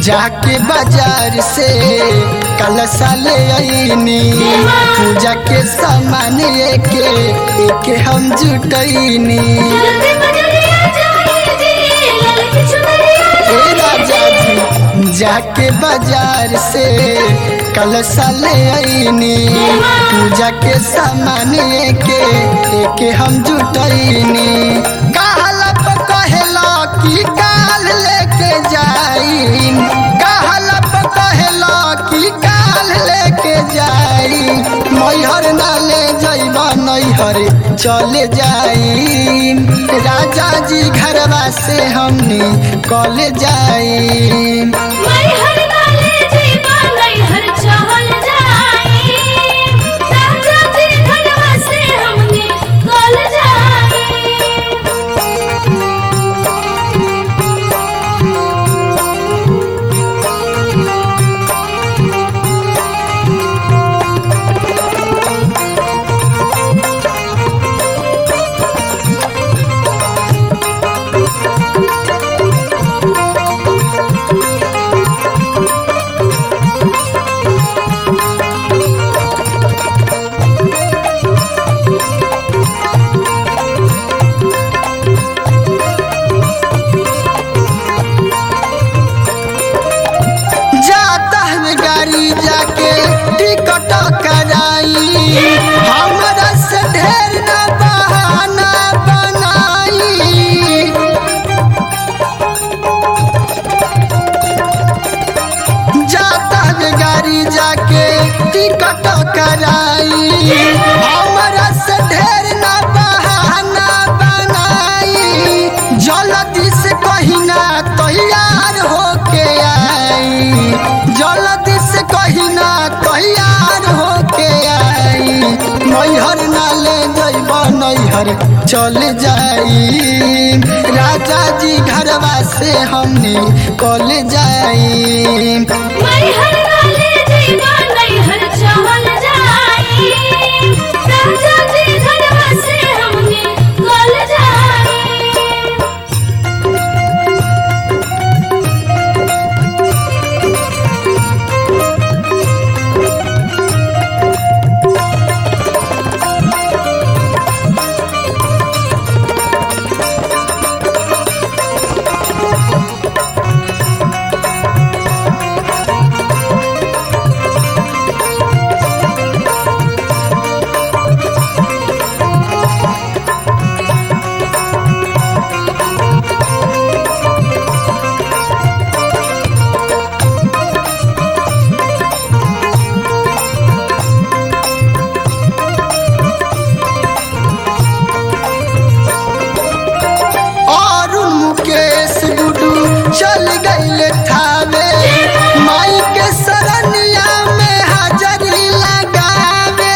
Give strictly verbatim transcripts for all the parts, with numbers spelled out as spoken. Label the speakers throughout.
Speaker 1: जाके बाजार से कलशा ले आईनी पूजा के सामान एके एके हम जुटैनी। ए राजा जी जाके बाजार से कलशा ले आईनी पूजा के सामान एके एके हम जुटैनी। कहला पर कहेला कि काल लेके जाई, कहला पर कहेला कि काल लेके जाई। मैहर ना ले जइबा नैहर चले जाई, राजा जी घरवा से हमनी कल जाई।
Speaker 2: मैहर ना ले जइबा नैहर चल जाई, राजा जी घरवा से हमनी कल जाई।
Speaker 1: जाके टिकट कराई, हमरा से ढेर न बहाना बनाई। जाता है गाड़ी जाके टिकट कराई, हमरा से ढेर न बहाना बनाई। जल्दी से कहीं ना तैयार होके आई, जल्दी से कहीं ना तैयार होके आई। मैहर ना ले जइबा नैहर चल जाई, राजा जी घरवा से हमनी कल जाई।
Speaker 2: मैहर ना ले जइबा नैहर चल जाई, राजा जी घरवा से हमनी कल जाई। चल गईले थावे माई के सरनिया में हाजरी लगावे।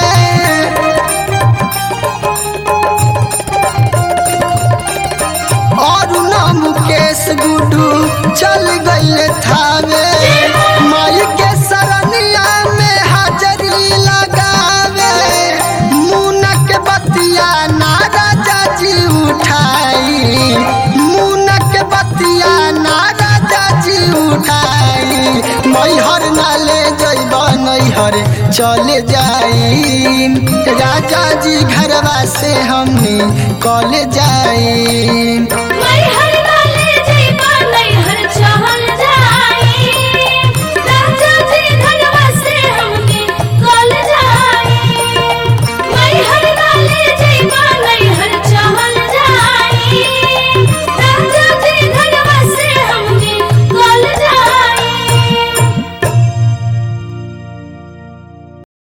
Speaker 2: और नाम मुकेश गुडू चल गईले थावे माई के सरनिया में हाजरी लगावे। मुनक बतिया ना राजा जी उठाई, मुनक बतिया ना उठाई। मैहर ना ले जइबा नैहर चले जाई, राजा जी घरवा से हमनी कल जाई।